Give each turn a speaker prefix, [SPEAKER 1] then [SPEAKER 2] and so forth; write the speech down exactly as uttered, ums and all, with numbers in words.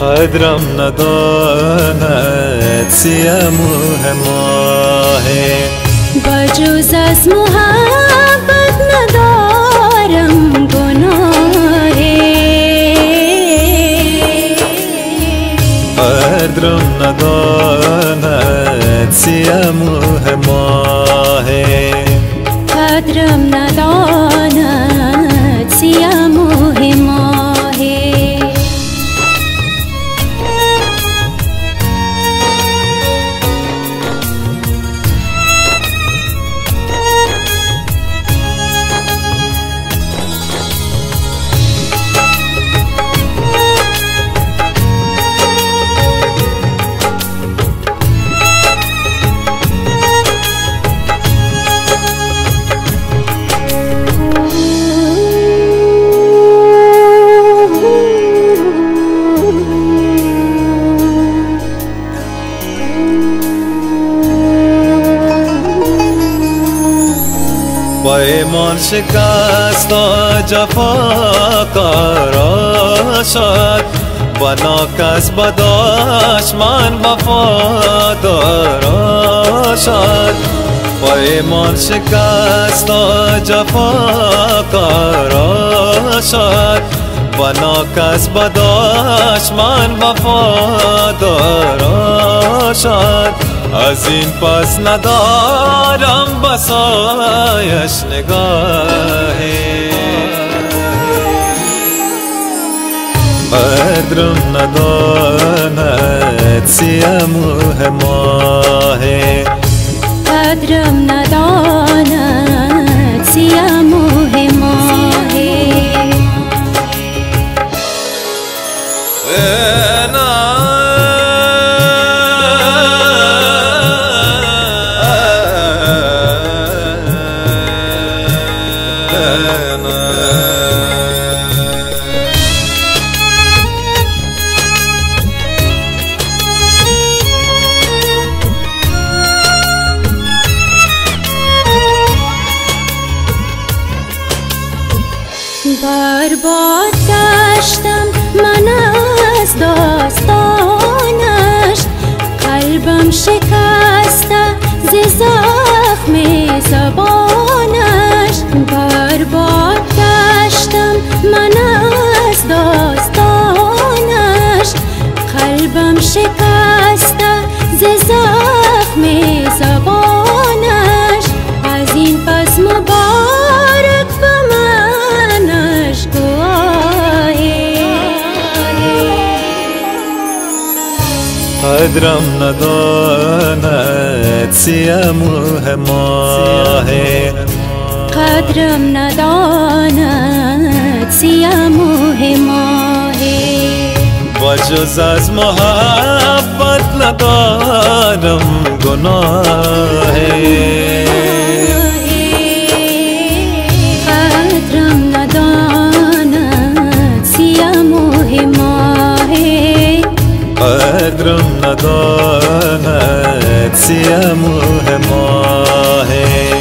[SPEAKER 1] قدرم نداند سیاموه ماهه
[SPEAKER 2] بجز از محبت ندارم گناهه
[SPEAKER 1] قدرم نداند سیاموه ماهه
[SPEAKER 2] قدرم نداند سیاموه ماهه
[SPEAKER 1] با ایمان شکست و جفا کارا شد با ناکس بداش من وفادارا شد با ایمان شکست و جفا کارا شد با ناکس بداش من وفادارا شد از این پس ندارم بسایش نگاهی قدرم نداند سیاموه ماهه
[SPEAKER 2] قدرم نداند سیاموه ماهه برباد گشتم من از داستانش قلبم شکسته ز زخم زبانش برباد گشتم من از داستانش قلبم شکسته ز زخم زبانش از این پس مبارک به منش
[SPEAKER 1] قدرم نداند سیاموه ماهه
[SPEAKER 2] قدرم نداند سیاموه ماهه
[SPEAKER 1] با جز از محبت ندارم گناهه
[SPEAKER 2] قدرم نداند سیاموه ماهه
[SPEAKER 1] قدرم نداند سیاموه ماهه